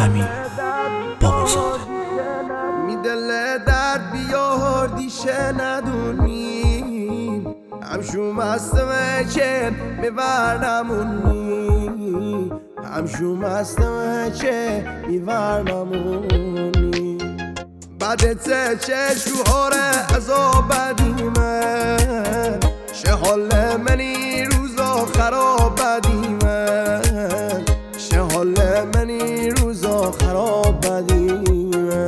امیر بابازاده. می دل درد بیاردی شنیدونی همشو مستمه چه میورنمونی همشو مستمه چه میورنمونی بعدت چه شوهاره عذاب بدیمه چه حال منی روزا خراب بدیمه چه حال منی روزا خراب بدیمه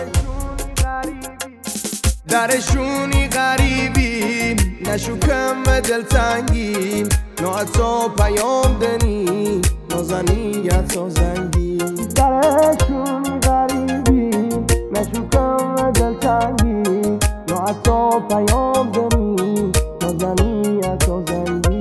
درشونی غریبی نشکم دلتنگی نه حتی پیام دنی نازنیت نازنگی درشونی غریبی نشکم دلتنگی نه حتی پیام دنی نازنیت نازنگی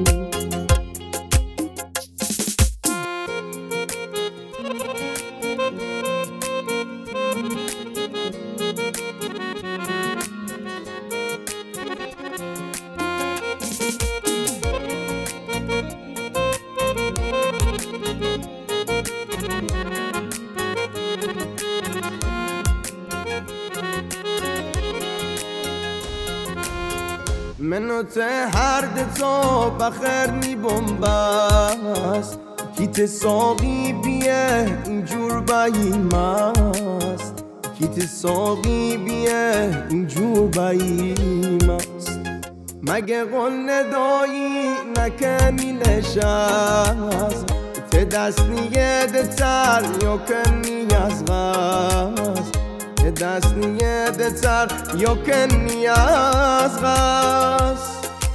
منو ته هر دتا بخیر می بومبست کیت ساقی بیه اینجور باییمست کیت ساقی بیه اینجور باییمست مگه قول ندایی نکنی نشست ته دست نیه دتر یا کنی از غست دست نیه تر یا کنی از غس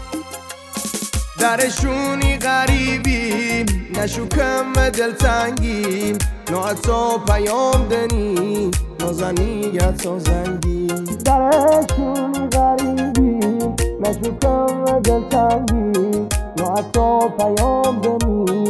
درشونی غریبی نشکم دلتنگی نه حتی پیام دنی نازنیت نازنگی درشونی غریبی نشکم دلتنگی نه حتی پیام دنی